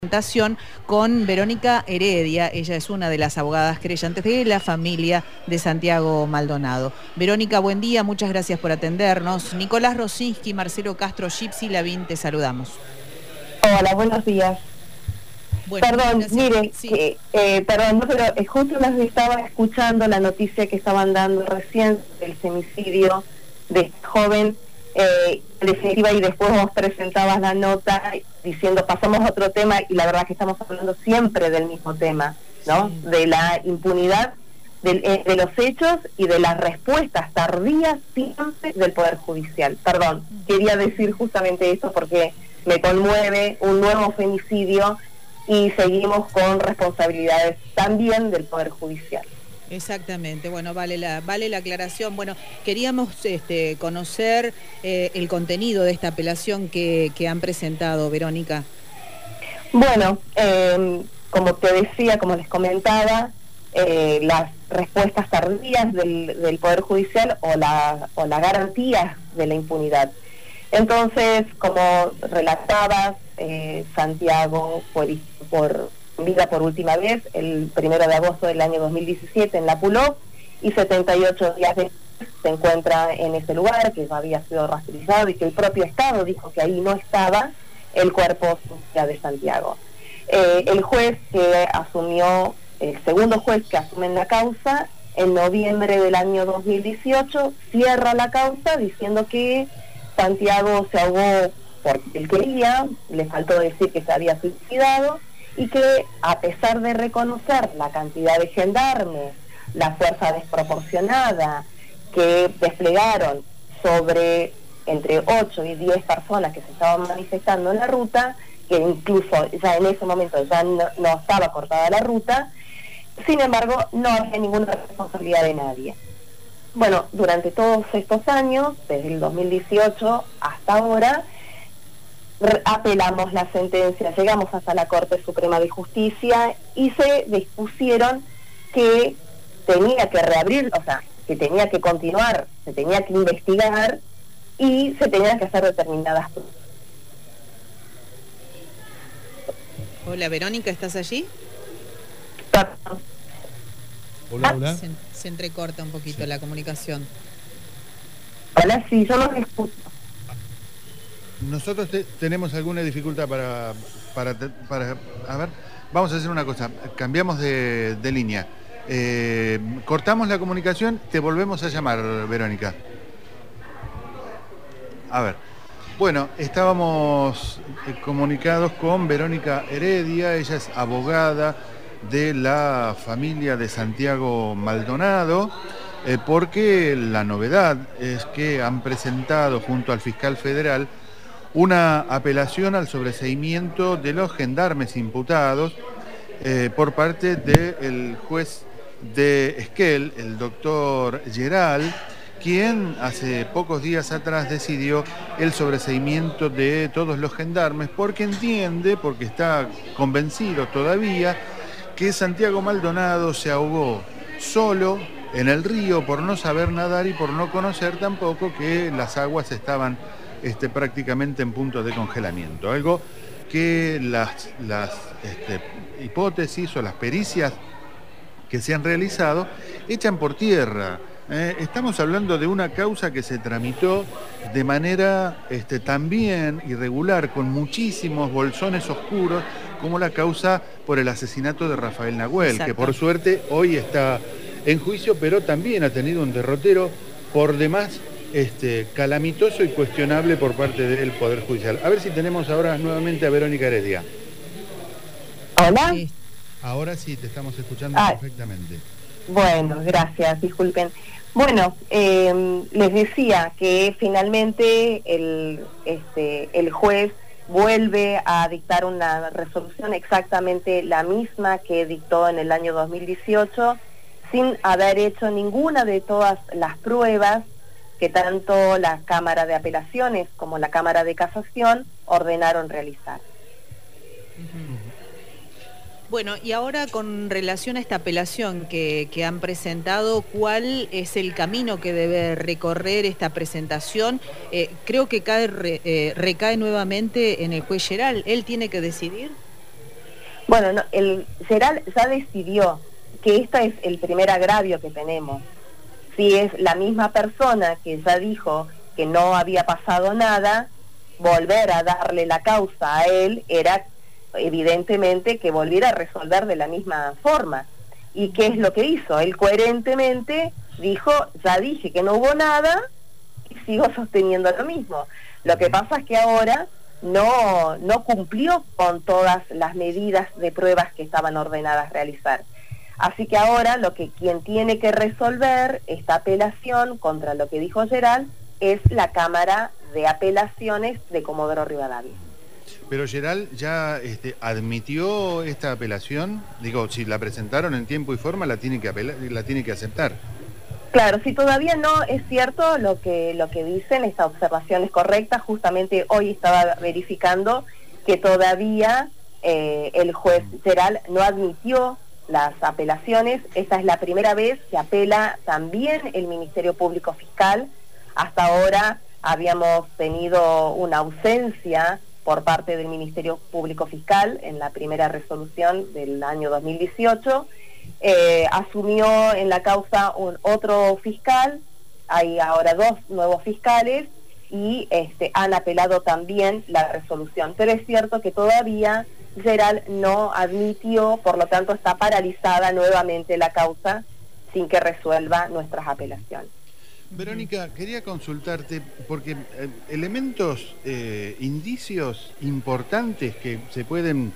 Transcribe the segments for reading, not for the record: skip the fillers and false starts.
Presentación con Verónica Heredia. Ella es una de las abogadas querellantes de la familia de Santiago Maldonado. Verónica, buen día, muchas gracias por atendernos. Nicolás Rosinski, Marcelo Castro, Gypsy Lavín, te saludamos. Hola, buenos días. Bueno, Perdón, gracias. mire, Sí. perdón, no, pero justo las estaba escuchando la noticia que estaban dando recién del femicidio de este joven, en definitiva, y después vos presentabas la nota diciendo pasamos a otro tema, y la verdad que estamos hablando siempre del mismo tema, ¿no? Sí. De la impunidad de los hechos y de las respuestas tardías siempre del Poder Judicial. Perdón, quería decir justamente eso porque me conmueve un nuevo femicidio y seguimos con responsabilidades también del Poder Judicial. Exactamente, bueno, vale la aclaración. Bueno, queríamos conocer el contenido de esta apelación que han presentado, Verónica. Bueno, como te decía, como les comentaba, las respuestas tardías del Poder Judicial o la garantía de la impunidad. Entonces, como relatabas, Santiago fue visto por vida por última vez el 1 de agosto del año 2017 en la Puló, y 78 días después se encuentra en ese lugar que ya había sido rastreado y que el propio Estado dijo que ahí no estaba el cuerpo de Santiago. El juez que asumió, el segundo juez que asume en la causa, en noviembre del año 2018, cierra la causa diciendo que Santiago se ahogó porque él quería, le faltó decir que se había suicidado, y que a pesar de reconocer la cantidad de gendarmes, la fuerza desproporcionada que desplegaron sobre entre 8 y 10 personas que se estaban manifestando en la ruta, que incluso ya en ese momento ya no estaba cortada la ruta, sin embargo no había ninguna responsabilidad de nadie. Bueno, durante todos estos años, desde el 2018 hasta ahora, apelamos la sentencia, llegamos hasta la Corte Suprema de Justicia y se dispusieron que tenía que reabrir, o sea, que tenía que continuar, se tenía que investigar y se tenían que hacer determinadas pruebas. Hola, Verónica, ¿estás allí? Hola, hola. Se entrecorta un poquito la comunicación. Hola, sí, yo los escucho. Nosotros tenemos alguna dificultad para... A ver, vamos a hacer una cosa. Cambiamos de línea. Cortamos la comunicación, te volvemos a llamar, Verónica. A ver. Bueno, estábamos comunicados con Verónica Heredia. Ella es abogada de la familia de Santiago Maldonado, porque la novedad es que han presentado junto al fiscal federal una apelación al sobreseimiento de los gendarmes imputados por parte del juez de Esquel, el doctor Geral, quien hace pocos días atrás decidió el sobreseimiento de todos los gendarmes porque entiende, porque está convencido todavía, que Santiago Maldonado se ahogó solo en el río por no saber nadar y por no conocer tampoco que las aguas estaban prácticamente en punto de congelamiento. Algo que las hipótesis o las pericias que se han realizado echan por tierra. Estamos hablando de una causa que se tramitó de manera también irregular, con muchísimos bolsones oscuros, como la causa por el asesinato de Rafael Nahuel. Exacto. Que por suerte hoy está en juicio, pero también ha tenido un derrotero por demás calamitoso y cuestionable por parte del Poder Judicial. A ver si tenemos ahora nuevamente a Verónica Heredia. ¿Hola? Sí. Ahora sí, te estamos escuchando perfectamente. Bueno, gracias, disculpen. Bueno, les decía que finalmente el juez vuelve a dictar una resolución exactamente la misma que dictó en el año 2018, sin haber hecho ninguna de todas las pruebas que tanto la Cámara de Apelaciones como la Cámara de Casación ordenaron realizar. Bueno, y ahora con relación a esta apelación que han presentado, ¿cuál es el camino que debe recorrer esta presentación? Creo que recae nuevamente en el juez Geral. ¿Él tiene que decidir? Bueno, no, el Geral ya decidió que este es el primer agravio que tenemos. Si es la misma persona que ya dijo que no había pasado nada, volver a darle la causa a él era evidentemente que volviera a resolver de la misma forma. ¿Y qué es lo que hizo? Él coherentemente dijo, ya dije que no hubo nada y sigo sosteniendo lo mismo. Lo que pasa es que ahora no cumplió con todas las medidas de pruebas que estaban ordenadas realizar. Así que ahora quien tiene que resolver esta apelación contra lo que dijo Geral es la Cámara de Apelaciones de Comodoro Rivadavia. Pero Geral ya admitió esta apelación. Digo, si la presentaron en tiempo y forma, la tiene que aceptar. Claro, si todavía no es cierto lo que dicen, esta observación es correcta. Justamente hoy estaba verificando que todavía el juez Geral no admitió las apelaciones. Esta es la primera vez que apela también el Ministerio Público Fiscal. Hasta ahora habíamos tenido una ausencia por parte del Ministerio Público Fiscal en la primera resolución del año 2018. Asumió en la causa otro fiscal, hay ahora 2 nuevos fiscales y han apelado también la resolución. Pero es cierto que todavía Geral no admitió, por lo tanto está paralizada nuevamente la causa sin que resuelva nuestras apelaciones. Verónica, quería consultarte, porque elementos, indicios importantes que se pueden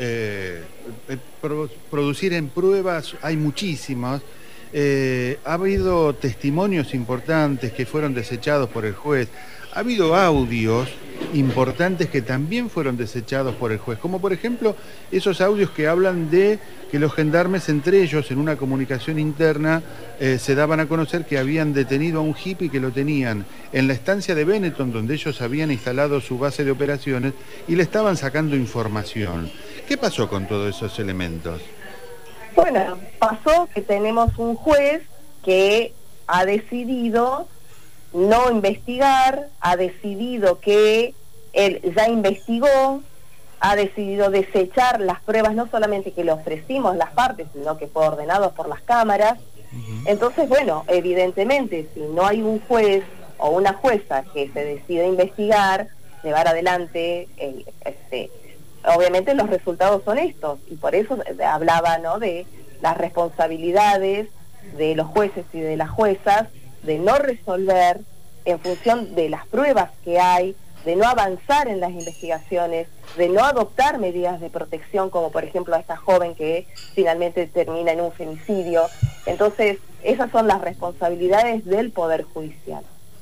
producir en pruebas, hay muchísimos. Ha habido testimonios importantes que fueron desechados por el juez. Ha habido audios importantes que también fueron desechados por el juez, como por ejemplo esos audios que hablan de que los gendarmes entre ellos en una comunicación interna se daban a conocer que habían detenido a un hippie que lo tenían en la estancia de Benetton donde ellos habían instalado su base de operaciones y le estaban sacando información. ¿Qué pasó con todos esos elementos? Bueno, pasó que tenemos un juez que ha decidido no investigar, ha decidido que él ya investigó, ha decidido desechar las pruebas, no solamente que le ofrecimos las partes, sino que fue ordenado por las cámaras. Entonces, bueno, evidentemente, si no hay un juez o una jueza que se decida investigar, llevar adelante, obviamente los resultados son estos, y por eso hablaba, ¿no?, de las responsabilidades de los jueces y de las juezas, de no resolver en función de las pruebas que hay, de no avanzar en las investigaciones, de no adoptar medidas de protección, como por ejemplo a esta joven que finalmente termina en un femicidio. Entonces, esas son las responsabilidades del Poder Judicial.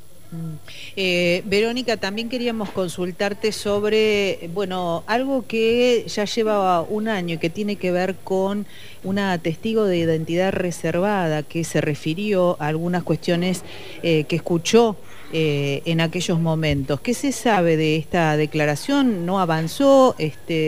Verónica, también queríamos consultarte sobre, bueno, algo que ya lleva un año y que tiene que ver con una testigo de identidad reservada que se refirió a algunas cuestiones que escuchó en aquellos momentos. ¿Qué se sabe de esta declaración? ¿No avanzó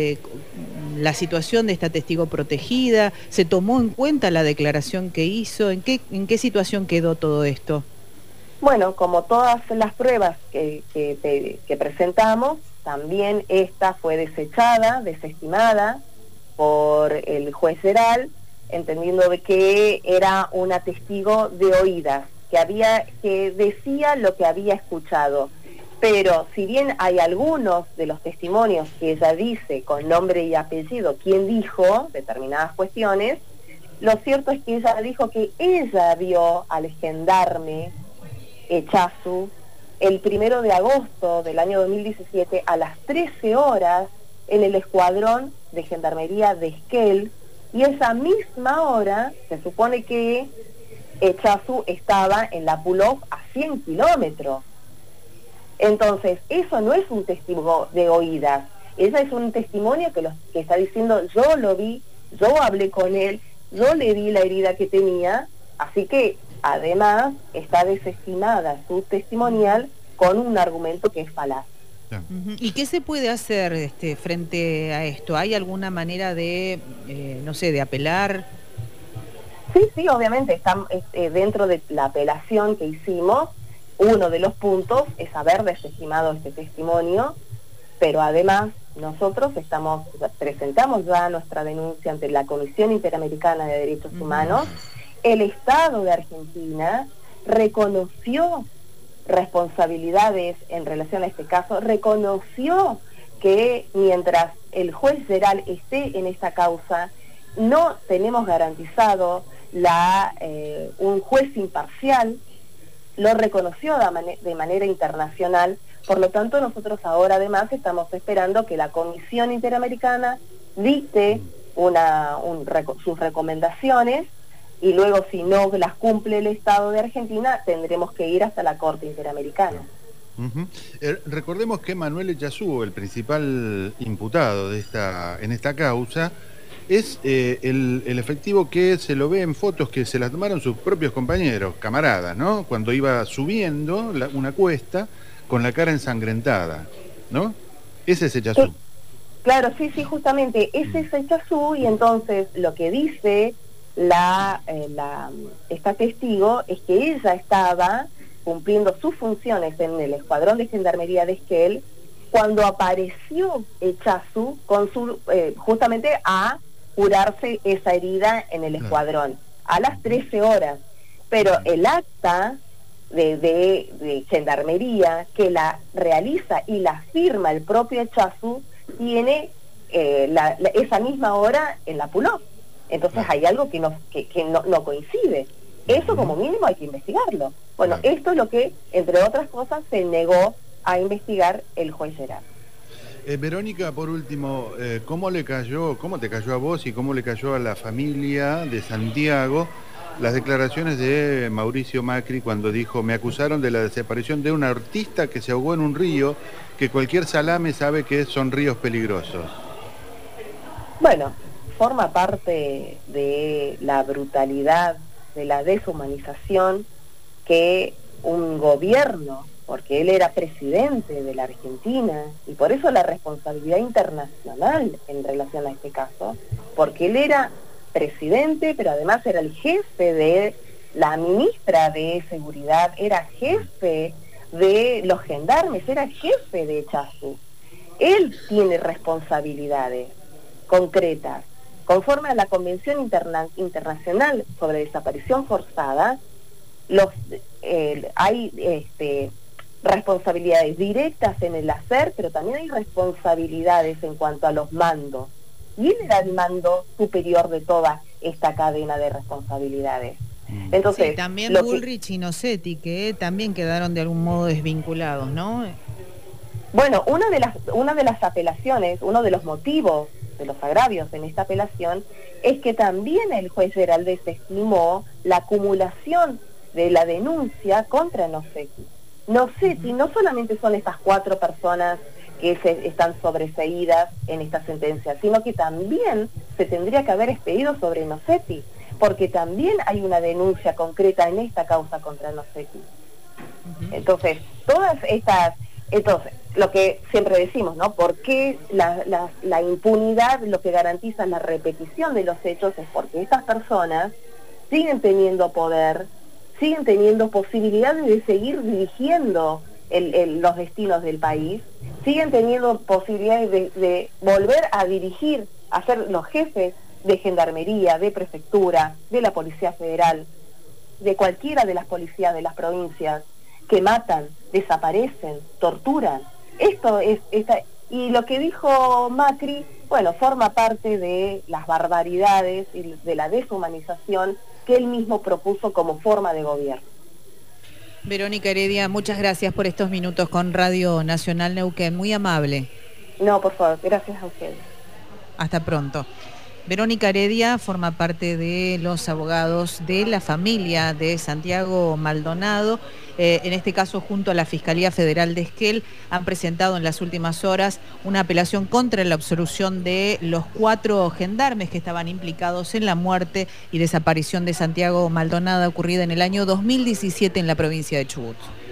la situación de esta testigo protegida? ¿Se tomó en cuenta la declaración que hizo? ¿En qué situación quedó todo esto? Bueno, como todas las pruebas que presentamos, también esta fue desestimada por el juez Geral, entendiendo de que era una testigo de oídas, que decía lo que había escuchado. Pero si bien hay algunos de los testimonios que ella dice con nombre y apellido quién dijo determinadas cuestiones, lo cierto es que ella dijo que ella vio al gendarme Echazu el 1 de agosto del año 2017 a las 13 horas en el escuadrón de gendarmería de Esquel, y esa misma hora se supone que Echazu estaba en la Pulov a 100 kilómetros. Entonces, eso no es un testigo de oídas, esa es un testimonio que está diciendo yo lo vi, yo hablé con él, yo le vi la herida que tenía, así que además está desestimada su testimonial con un argumento que es falaz. ¿Y qué se puede hacer frente a esto? ¿Hay alguna manera de, no sé, de apelar? Sí, obviamente, está dentro de la apelación que hicimos, uno de los puntos es haber desestimado este testimonio, pero además nosotros presentamos ya nuestra denuncia ante la Comisión Interamericana de Derechos Humanos. El Estado de Argentina reconoció responsabilidades en relación a este caso, reconoció que mientras el juez Geral esté en esta causa, no tenemos garantizado un juez imparcial, lo reconoció de manera internacional. Por lo tanto, nosotros ahora además estamos esperando que la Comisión Interamericana dicte sus recomendaciones, y luego, si no las cumple el Estado de Argentina, tendremos que ir hasta la Corte Interamericana. Recordemos que Manuel Echazú, el principal imputado en esta causa, es el efectivo que se lo ve en fotos que se las tomaron sus propios compañeros, camaradas, ¿no? Cuando iba subiendo una cuesta con la cara ensangrentada, ¿no? Ese es Echazú. Sí, claro, sí, justamente, ese es Echazú, y entonces lo que dice esta testigo es que ella estaba cumpliendo sus funciones en el escuadrón de gendarmería de Esquel cuando apareció Echazú justamente a curarse esa herida en el escuadrón, a las 13 horas. Pero el acta de gendarmería que la realiza y la firma el propio Echazú tiene esa misma hora en la PULOP. Entonces hay algo que no coincide. Eso como mínimo hay que investigarlo. Bueno, esto es lo que, entre otras cosas, se negó a investigar el juez Geral. Verónica, por último, ¿cómo te cayó a vos y cómo le cayó a la familia de Santiago las declaraciones de Mauricio Macri cuando dijo: me acusaron de la desaparición de un artista que se ahogó en un río, que cualquier salame sabe que son ríos peligrosos? Bueno, forma parte de la brutalidad, de la deshumanización que un gobierno, porque él era presidente de la Argentina, y por eso la responsabilidad internacional en relación a este caso, porque él era presidente, pero además era el jefe de la ministra de Seguridad, era jefe de los gendarmes, era jefe de Echazú. Él tiene responsabilidades concretas. Conforme a la Convención Internacional sobre Desaparición Forzada, hay responsabilidades directas en el hacer, pero también hay responsabilidades en cuanto a los mandos. Y él era el mando superior de toda esta cadena de responsabilidades. Entonces, sí, también Bullrich y Nocetti, que también quedaron de algún modo desvinculados, ¿no? Bueno, una de las apelaciones, uno de los motivos de los agravios en esta apelación, es que también el juez Geral desestimó la acumulación de la denuncia contra Nocetti. Nocetti no solamente son estas 4 personas que están sobreseídas en esta sentencia, sino que también se tendría que haber expedido sobre Nocetti, porque también hay una denuncia concreta en esta causa contra Nocetti. Entonces, lo que siempre decimos, ¿no? ¿Por qué la impunidad lo que garantiza la repetición de los hechos? Es porque estas personas siguen teniendo poder, siguen teniendo posibilidades de seguir dirigiendo los destinos del país, siguen teniendo posibilidades de volver a dirigir, a ser los jefes de gendarmería, de prefectura, de la Policía Federal, de cualquiera de las policías de las provincias, que matan, desaparecen, torturan. Y lo que dijo Macri, bueno, forma parte de las barbaridades y de la deshumanización que él mismo propuso como forma de gobierno. Verónica Heredia, muchas gracias por estos minutos con Radio Nacional Neuquén, muy amable. No, por favor, gracias a ustedes. Hasta pronto. Verónica Heredia forma parte de los abogados de la familia de Santiago Maldonado. En este caso, junto a la Fiscalía Federal de Esquel, han presentado en las últimas horas una apelación contra la absolución de los 4 gendarmes que estaban implicados en la muerte y desaparición de Santiago Maldonado ocurrida en el año 2017 en la provincia de Chubut.